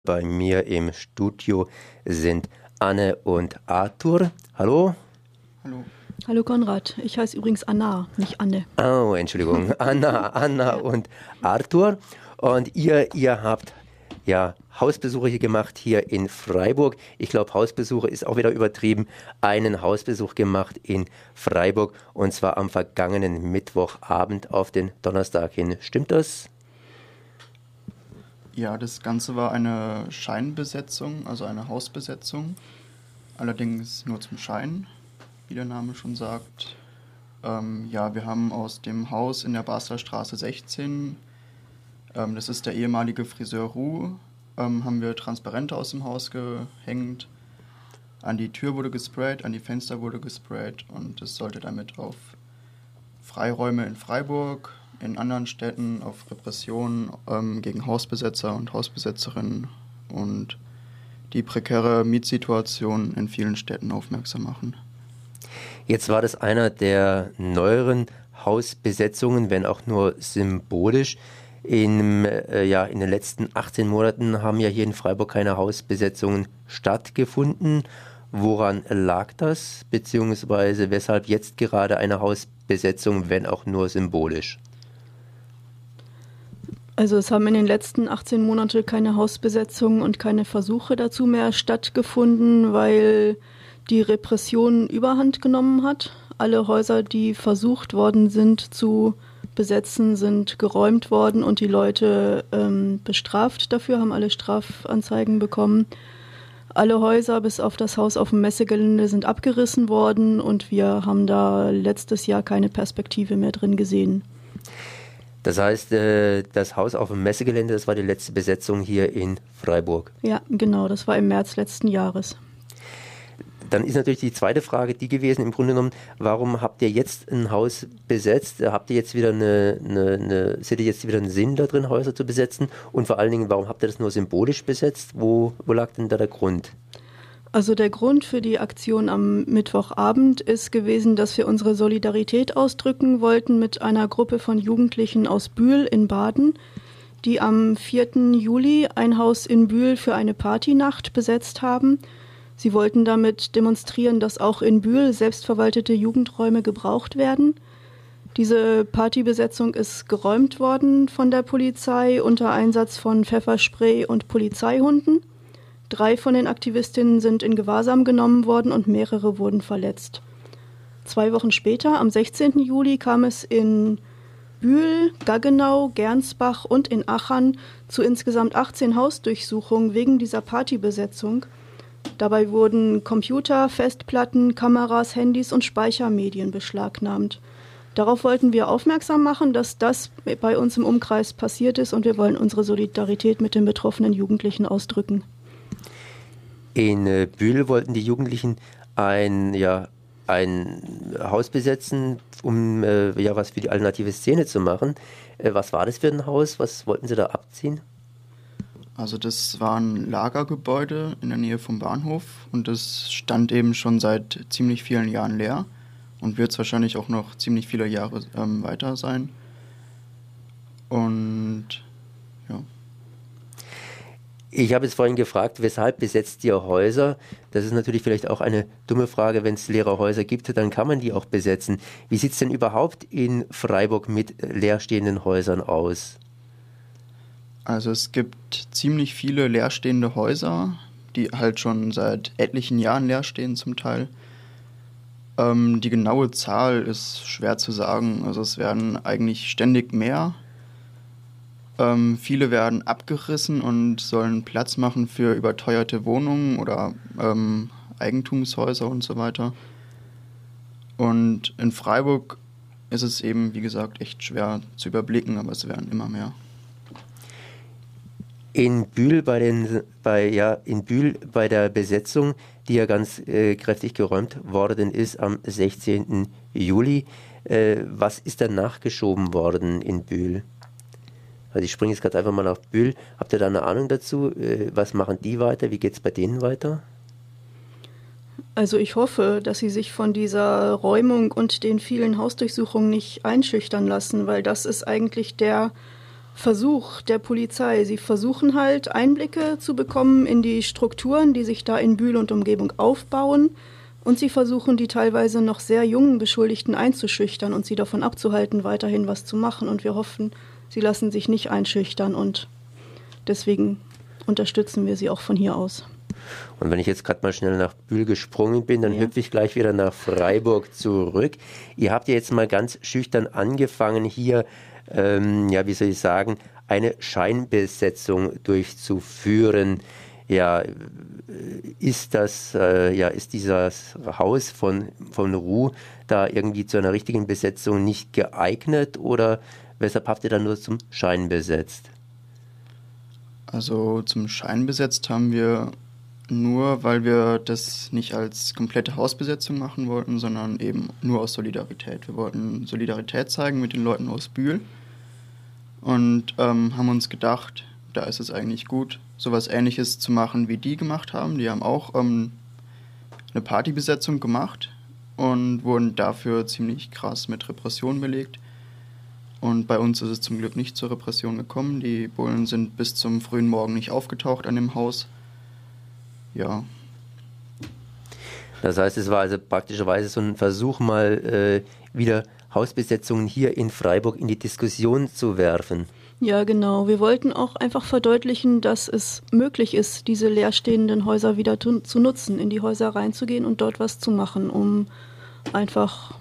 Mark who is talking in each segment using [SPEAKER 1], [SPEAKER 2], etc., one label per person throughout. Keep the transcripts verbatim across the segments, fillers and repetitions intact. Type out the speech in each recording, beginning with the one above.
[SPEAKER 1] Bei mir im Studio sind Anne und Arthur. Hallo?
[SPEAKER 2] Hallo.
[SPEAKER 3] Hallo Konrad, ich heiße übrigens Anna, nicht Anne.
[SPEAKER 1] Oh, Entschuldigung. Anna, Anna und Arthur. Und ihr, ihr habt ja Hausbesuche hier gemacht hier in Freiburg. Ich glaube, Hausbesuche ist auch wieder übertrieben. Einen Hausbesuch gemacht in Freiburg und zwar am vergangenen Mittwochabend auf den Donnerstag hin. Stimmt das?
[SPEAKER 2] Ja, das Ganze war eine Scheinbesetzung, also eine Hausbesetzung. Allerdings nur zum Schein, wie der Name schon sagt. Ähm, ja, wir haben aus dem Haus in der Basler Straße sechzehn, ähm, das ist der ehemalige Friseur Ruh, ähm, haben wir Transparente aus dem Haus gehängt. An die Tür wurde gesprayt, an die Fenster wurde gesprayt und es sollte damit auf Freiräume in Freiburg, in anderen Städten, auf Repressionen ähm, gegen Hausbesetzer und Hausbesetzerinnen und die prekäre Mietsituation in vielen Städten aufmerksam machen.
[SPEAKER 1] Jetzt war das einer der neueren Hausbesetzungen, wenn auch nur symbolisch. In, äh, ja, in den letzten achtzehn Monaten haben ja hier in Freiburg keine Hausbesetzungen stattgefunden. Woran lag das? Beziehungsweise weshalb jetzt gerade eine Hausbesetzung, wenn auch nur symbolisch?
[SPEAKER 3] Also es haben in den letzten achtzehn Monaten keine Hausbesetzungen und keine Versuche dazu mehr stattgefunden, weil die Repression überhand genommen hat. Alle Häuser, die versucht worden sind zu besetzen, sind geräumt worden und die Leute ähm, bestraft dafür, haben alle Strafanzeigen bekommen. Alle Häuser bis auf das Haus auf dem Messegelände sind abgerissen worden und wir haben da letztes Jahr keine Perspektive mehr drin gesehen.
[SPEAKER 1] Das heißt, das Haus auf dem Messegelände, das war die letzte Besetzung hier in Freiburg.
[SPEAKER 3] Ja, genau, das war im März letzten Jahres.
[SPEAKER 1] Dann ist natürlich die zweite Frage die gewesen, im Grunde genommen, warum habt ihr jetzt ein Haus besetzt? Habt ihr jetzt wieder eine, eine, eine seht ihr jetzt wieder einen Sinn da drin, Häuser zu besetzen? Und vor allen Dingen, warum habt ihr das nur symbolisch besetzt? Wo, wo lag denn da der Grund?
[SPEAKER 3] Also der Grund für die Aktion am Mittwochabend ist gewesen, dass wir unsere Solidarität ausdrücken wollten mit einer Gruppe von Jugendlichen aus Bühl in Baden, die am vierten Juli ein Haus in Bühl für eine Partynacht besetzt haben. Sie wollten damit demonstrieren, dass auch in Bühl selbstverwaltete Jugendräume gebraucht werden. Diese Partybesetzung ist geräumt worden von der Polizei unter Einsatz von Pfefferspray und Polizeihunden. Drei von den Aktivistinnen sind in Gewahrsam genommen worden und mehrere wurden verletzt. Zwei Wochen später, am sechzehnten Juli, kam es in Bühl, Gaggenau, Gernsbach und in Achern zu insgesamt achtzehn Hausdurchsuchungen wegen dieser Partybesetzung. Dabei wurden Computer, Festplatten, Kameras, Handys und Speichermedien beschlagnahmt. Darauf wollten wir aufmerksam machen, dass das bei uns im Umkreis passiert ist und wir wollen unsere Solidarität mit den betroffenen Jugendlichen ausdrücken.
[SPEAKER 1] In äh, Bühl wollten die Jugendlichen ein, ja, ein Haus besetzen, um äh, ja, was für die alternative Szene zu machen. Äh, was war das für ein Haus? Was wollten sie da abziehen?
[SPEAKER 2] Also das war ein Lagergebäude in der Nähe vom Bahnhof und das stand eben schon seit ziemlich vielen Jahren leer und wird es wahrscheinlich auch noch ziemlich viele Jahre ähm, weiter sein. Und ja.
[SPEAKER 1] Ich habe jetzt vorhin gefragt, weshalb besetzt ihr Häuser? Das ist natürlich vielleicht auch eine dumme Frage. Wenn es leere Häuser gibt, dann kann man die auch besetzen. Wie sieht es denn überhaupt in Freiburg mit leerstehenden Häusern aus?
[SPEAKER 2] Also es gibt ziemlich viele leerstehende Häuser, die halt schon seit etlichen Jahren leer stehen zum Teil. Ähm, die genaue Zahl ist schwer zu sagen. Also es werden eigentlich ständig mehr. Ähm, viele werden abgerissen und sollen Platz machen für überteuerte Wohnungen oder ähm, Eigentumshäuser und so weiter. Und in Freiburg ist es eben, wie gesagt, echt schwer zu überblicken, aber es werden immer mehr.
[SPEAKER 1] In Bühl bei den, bei, ja, in Bühl bei der Besetzung, die ja ganz äh, kräftig geräumt worden ist am sechzehnten Juli, äh, was ist dann nachgeschoben worden in Bühl? Also ich springe jetzt gerade einfach mal nach Bühl. Habt ihr da eine Ahnung dazu? Äh, was machen die weiter? Wie geht es bei denen weiter?
[SPEAKER 3] Also ich hoffe, dass sie sich von dieser Räumung und den vielen Hausdurchsuchungen nicht einschüchtern lassen, weil das ist eigentlich der Versuch der Polizei. Sie versuchen halt Einblicke zu bekommen in die Strukturen, die sich da in Bühl und Umgebung aufbauen. Und sie versuchen, die teilweise noch sehr jungen Beschuldigten einzuschüchtern und sie davon abzuhalten, weiterhin was zu machen. Und wir hoffen, sie lassen sich nicht einschüchtern und deswegen unterstützen wir sie auch von hier aus.
[SPEAKER 1] Und wenn ich jetzt gerade mal schnell nach Bühl gesprungen bin, dann ja. hüpfe ich gleich wieder nach Freiburg zurück. Ihr habt ja jetzt mal ganz schüchtern angefangen, hier, ähm, ja, wie soll ich sagen, eine Scheinbesetzung durchzuführen. Ja, ist das, äh, ja, ist dieses Haus von, von Ruh da irgendwie zu einer richtigen Besetzung nicht geeignet oder weshalb habt ihr dann nur zum Schein besetzt?
[SPEAKER 2] Also zum Schein besetzt haben wir nur, weil wir das nicht als komplette Hausbesetzung machen wollten, sondern eben nur aus Solidarität. Wir wollten Solidarität zeigen mit den Leuten aus Bühl und ähm, haben uns gedacht, da ist es eigentlich gut, sowas Ähnliches zu machen, wie die gemacht haben. Die haben auch ähm, eine Partybesetzung gemacht und wurden dafür ziemlich krass mit Repression belegt. Und bei uns ist es zum Glück nicht zur Repression gekommen. Die Bullen sind bis zum frühen Morgen nicht aufgetaucht an dem Haus. Ja.
[SPEAKER 1] Das heißt, es war also praktischerweise so ein Versuch, mal äh, wieder Hausbesetzungen hier in Freiburg in die Diskussion zu werfen.
[SPEAKER 3] Ja, genau. Wir wollten auch einfach verdeutlichen, dass es möglich ist, diese leerstehenden Häuser wieder zu, zu nutzen, in die Häuser reinzugehen und dort was zu machen, um einfach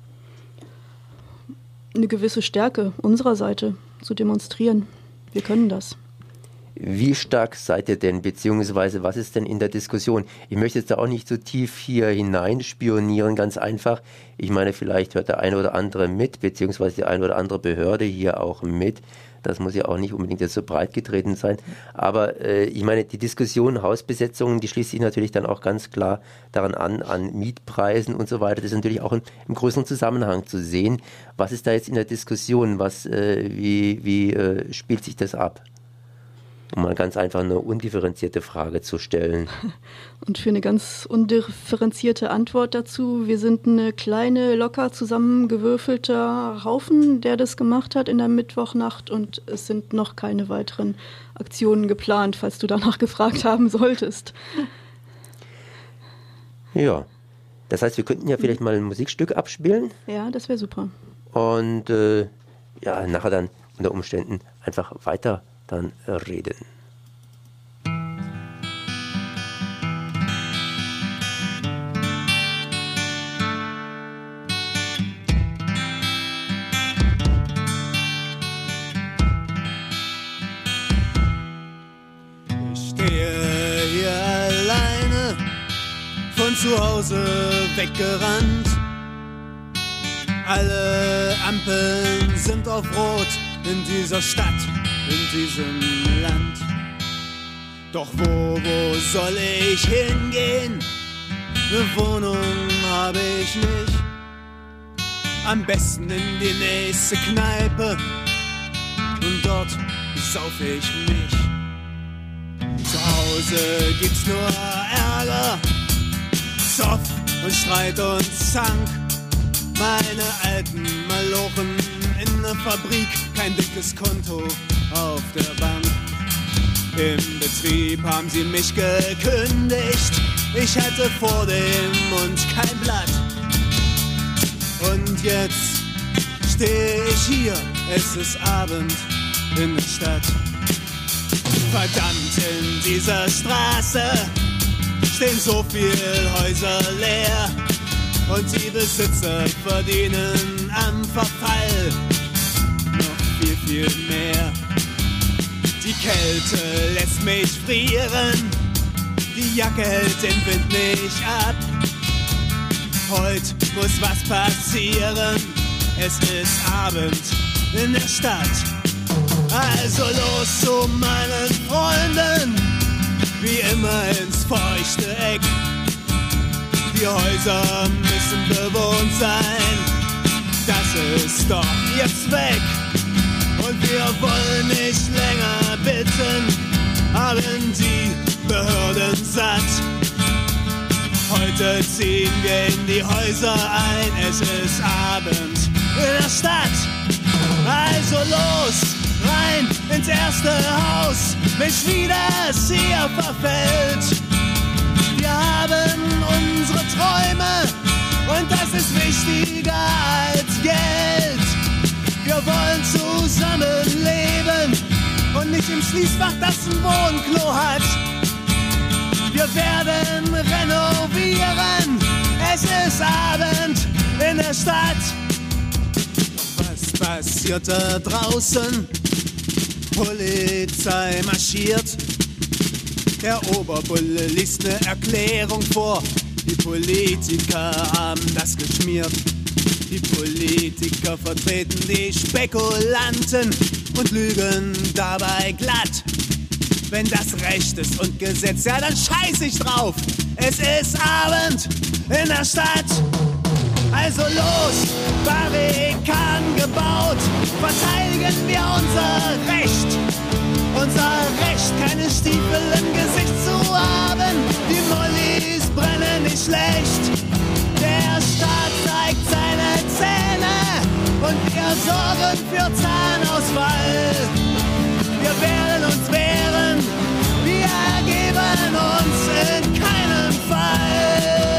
[SPEAKER 3] eine gewisse Stärke unserer Seite zu demonstrieren. Wir können das.
[SPEAKER 1] Wie stark seid ihr denn, beziehungsweise was ist denn in der Diskussion? Ich möchte jetzt da auch nicht so tief hier hineinspionieren, ganz einfach. Ich meine, vielleicht hört der eine oder andere mit, beziehungsweise die eine oder andere Behörde hier auch mit. Das muss ja auch nicht unbedingt jetzt so breit getreten sein. Aber äh, ich meine, die Diskussion Hausbesetzungen, die schließt sich natürlich dann auch ganz klar daran an, an Mietpreisen und so weiter. Das ist natürlich auch in, im größeren Zusammenhang zu sehen. Was ist da jetzt in der Diskussion? Was, äh, wie wie äh, spielt sich das ab? Um mal ganz einfach eine undifferenzierte Frage zu stellen.
[SPEAKER 3] Und für eine ganz undifferenzierte Antwort dazu, wir sind eine kleine, locker zusammengewürfelter Haufen, der das gemacht hat in der Mittwochnacht und es sind noch keine weiteren Aktionen geplant, falls du danach gefragt haben solltest.
[SPEAKER 1] Ja, das heißt, wir könnten ja vielleicht mal ein Musikstück abspielen.
[SPEAKER 3] Ja, das wäre super.
[SPEAKER 1] Und äh, ja, nachher dann unter Umständen einfach weiter dann reden.
[SPEAKER 4] Ich stehe hier alleine, von zu Hause weggerannt. Alle Ampeln sind auf Rot in dieser Stadt, in diesem Land. Doch wo, wo soll ich hingehen? Eine Wohnung habe ich nicht. Am besten in die nächste Kneipe und dort sauf ich mich. Zu Hause gibt's nur Ärger, Zoff und Streit und Zank. Meine alten Malochen in der Fabrik, kein dickes Konto auf der Bank. Im Betrieb haben sie mich gekündigt, ich hatte vor dem Mund kein Blatt. Und jetzt steh ich hier, es ist Abend in der Stadt. Verdammt, in dieser Straße stehen so viele Häuser leer. Und die Besitzer verdienen am Verfall noch viel, viel mehr. Die Kälte lässt mich frieren, die Jacke hält den Wind nicht ab. Heute muss was passieren, es ist Abend in der Stadt. Also los zu meinen Freunden, wie immer ins feuchte Eck. Die Häuser müssen bewohnt sein, das ist doch jetzt weg. Und wir wollen nicht länger bitten, haben die Behörden satt. Heute ziehen wir in die Häuser ein, es ist Abend in der Stadt. Also los, rein ins erste Haus, mich wie das hier verfällt. Wir haben unsere Träume und das ist wichtiger als Geld. Wir wollen zusammen leben und nicht im Schließfach, das ein Wohnklo hat. Wir werden renovieren, es ist Abend in der Stadt. Was passiert da draußen? Polizei marschiert. Der Oberbulle liest eine Erklärung vor. Die Politiker haben das geschmiert. Die Politiker vertreten die Spekulanten und lügen dabei glatt. Wenn das Recht ist und Gesetz, ja dann scheiß ich drauf. Es ist Abend in der Stadt. Also los, Barrikaden gebaut, verteidigen wir unser Recht. Unser Recht, keine Stiefel im Gesicht zu haben. Die Mollis brennen nicht schlecht. Der Staat zeigt seine Zähne und wir sorgen für Zahnausfall. Wir werden uns wehren, wir ergeben uns in keinem Fall.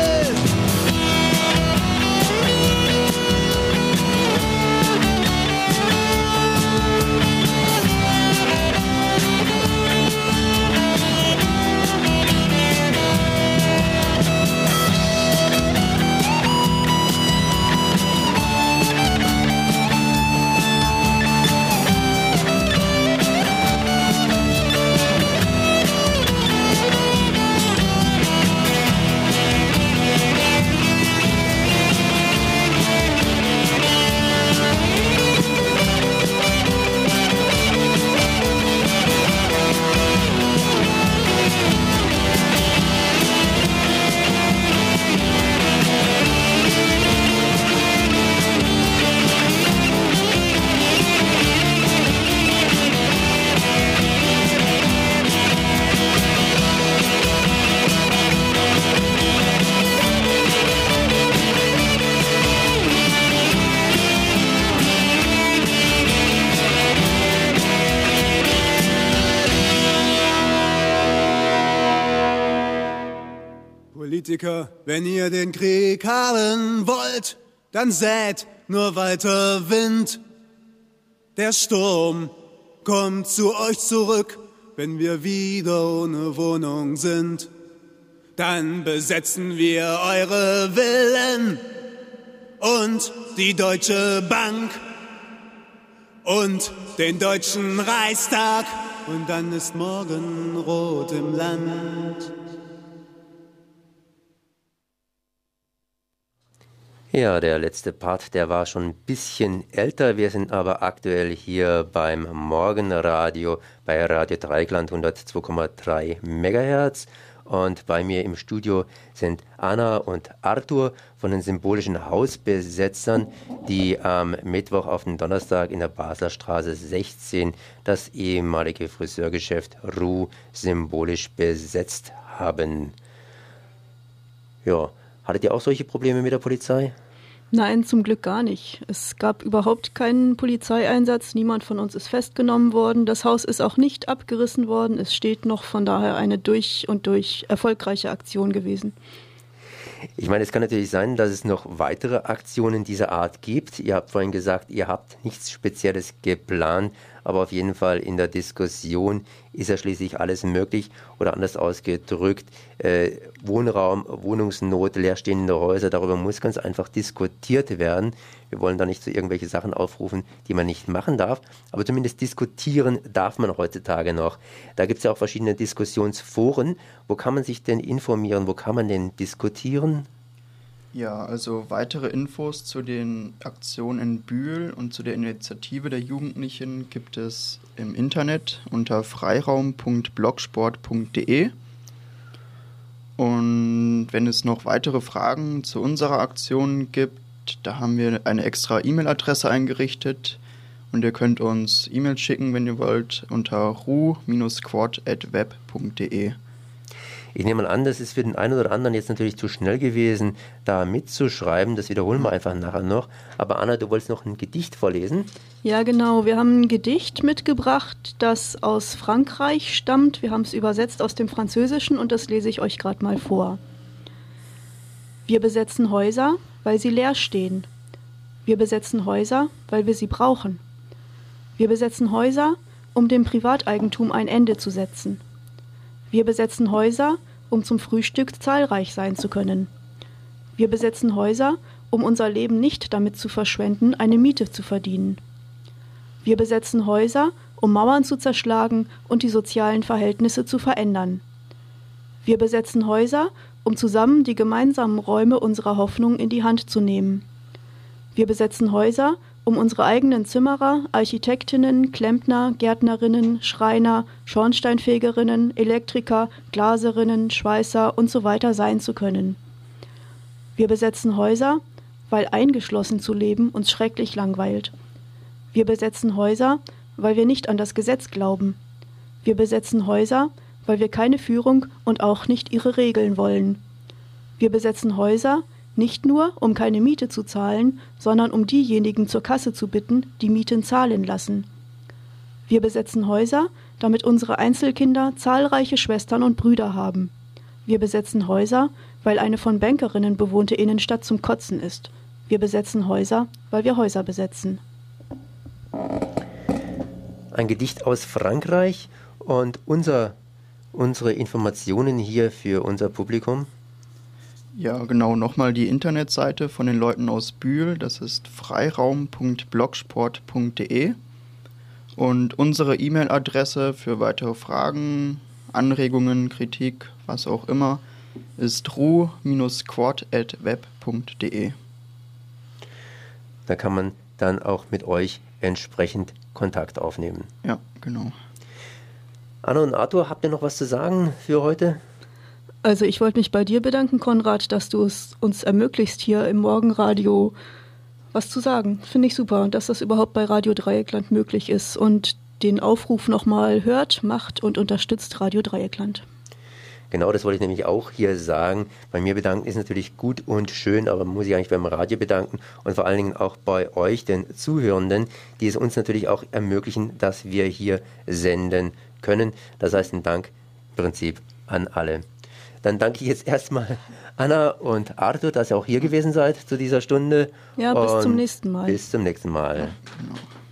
[SPEAKER 4] Politiker, wenn ihr den Krieg haben wollt, dann sät nur weiter Wind. Der Sturm kommt zu euch zurück, wenn wir wieder ohne Wohnung sind. Dann besetzen wir eure Villen und die Deutsche Bank und den Deutschen Reichstag. Und dann ist morgen rot im Land.
[SPEAKER 1] Ja, der letzte Part, der war schon ein bisschen älter. Wir sind aber aktuell hier beim Morgenradio bei Radio Dreieckland hundertzwei Komma drei Megahertz. Und bei mir im Studio sind Anna und Arthur von den symbolischen Hausbesetzern, die am Mittwoch auf den Donnerstag in der Basler Straße sechzehn das ehemalige Friseurgeschäft Ruh symbolisch besetzt haben. Ja. Hattet ihr auch solche Probleme mit der Polizei?
[SPEAKER 3] Nein, zum Glück gar nicht. Es gab überhaupt keinen Polizeieinsatz. Niemand von uns ist festgenommen worden. Das Haus ist auch nicht abgerissen worden. Es steht noch, von daher eine durch und durch erfolgreiche Aktion gewesen.
[SPEAKER 1] Ich meine, es kann natürlich sein, dass es noch weitere Aktionen dieser Art gibt. Ihr habt vorhin gesagt, ihr habt nichts Spezielles geplant, aber auf jeden Fall in der Diskussion ist ja schließlich alles möglich oder anders ausgedrückt, äh, Wohnraum, Wohnungsnot, leerstehende Häuser, darüber muss ganz einfach diskutiert werden. Wir wollen da nicht so irgendwelche Sachen aufrufen, die man nicht machen darf, aber zumindest diskutieren darf man heutzutage noch. Da gibt es ja auch verschiedene Diskussionsforen. Wo kann man sich denn informieren, wo kann man denn diskutieren?
[SPEAKER 2] Ja, also weitere Infos zu den Aktionen in Bühl und zu der Initiative der Jugendlichen gibt es im Internet unter freiraum punkt blogsport punkt de. Und wenn es noch weitere Fragen zu unserer Aktion gibt, da haben wir eine extra E-Mail-Adresse eingerichtet und ihr könnt uns E-Mails schicken, wenn ihr wollt, unter ruh Bindestrich quad at web punkt de.
[SPEAKER 1] Ich nehme mal an, das ist für den einen oder anderen jetzt natürlich zu schnell gewesen, da mitzuschreiben. Das wiederholen wir einfach nachher noch. Aber Anna, du wolltest noch ein Gedicht vorlesen?
[SPEAKER 3] Ja, genau. Wir haben ein Gedicht mitgebracht, das aus Frankreich stammt. Wir haben es übersetzt aus dem Französischen und das lese ich euch gerade mal vor. Wir besetzen Häuser, weil sie leer stehen. Wir besetzen Häuser, weil wir sie brauchen. Wir besetzen Häuser, um dem Privateigentum ein Ende zu setzen. Wir besetzen Häuser, um zum Frühstück zahlreich sein zu können. Wir besetzen Häuser, um unser Leben nicht damit zu verschwenden, eine Miete zu verdienen. Wir besetzen Häuser, um Mauern zu zerschlagen und die sozialen Verhältnisse zu verändern. Wir besetzen Häuser, um zusammen die gemeinsamen Räume unserer Hoffnung in die Hand zu nehmen. Wir besetzen Häuser, um unsere eigenen Zimmerer, Architektinnen, Klempner, Gärtnerinnen, Schreiner, Schornsteinfegerinnen, Elektriker, Glaserinnen, Schweißer und so weiter sein zu können. Wir besetzen Häuser, weil eingeschlossen zu leben uns schrecklich langweilt. Wir besetzen Häuser, weil wir nicht an das Gesetz glauben. Wir besetzen Häuser, weil wir keine Führung und auch nicht ihre Regeln wollen. Wir besetzen Häuser, nicht nur, um keine Miete zu zahlen, sondern um diejenigen zur Kasse zu bitten, die Mieten zahlen lassen. Wir besetzen Häuser, damit unsere Einzelkinder zahlreiche Schwestern und Brüder haben. Wir besetzen Häuser, weil eine von Bankerinnen bewohnte Innenstadt zum Kotzen ist. Wir besetzen Häuser, weil wir Häuser besetzen.
[SPEAKER 1] Ein Gedicht aus Frankreich und unser, unsere Informationen hier für unser Publikum.
[SPEAKER 2] Ja, genau, nochmal die Internetseite von den Leuten aus Bühl, das ist freiraum punkt blogsport punkt de und unsere E-Mail-Adresse für weitere Fragen, Anregungen, Kritik, was auch immer, ist ru quad at web punkt de.
[SPEAKER 1] Da kann man dann auch mit euch entsprechend Kontakt aufnehmen.
[SPEAKER 2] Ja, genau.
[SPEAKER 1] Anna und Arthur, habt ihr noch was zu sagen für heute?
[SPEAKER 3] Also ich wollte mich bei dir bedanken, Konrad, dass du es uns ermöglicht, hier im Morgenradio was zu sagen. Finde ich super, dass das überhaupt bei Radio Dreieckland möglich ist und den Aufruf nochmal hört, macht und unterstützt Radio Dreieckland.
[SPEAKER 1] Genau, das wollte ich nämlich auch hier sagen. Bei mir bedanken ist natürlich gut und schön, aber man muss sich eigentlich beim Radio bedanken und vor allen Dingen auch bei euch, den Zuhörenden, die es uns natürlich auch ermöglichen, dass wir hier senden können. Das heißt, ein Dank im Prinzip an alle. Dann danke ich jetzt erstmal Anna und Arthur, dass ihr auch hier gewesen seid zu dieser Stunde.
[SPEAKER 3] Ja, bis
[SPEAKER 1] und
[SPEAKER 3] zum nächsten Mal.
[SPEAKER 1] Bis zum nächsten Mal.
[SPEAKER 2] Ja, genau.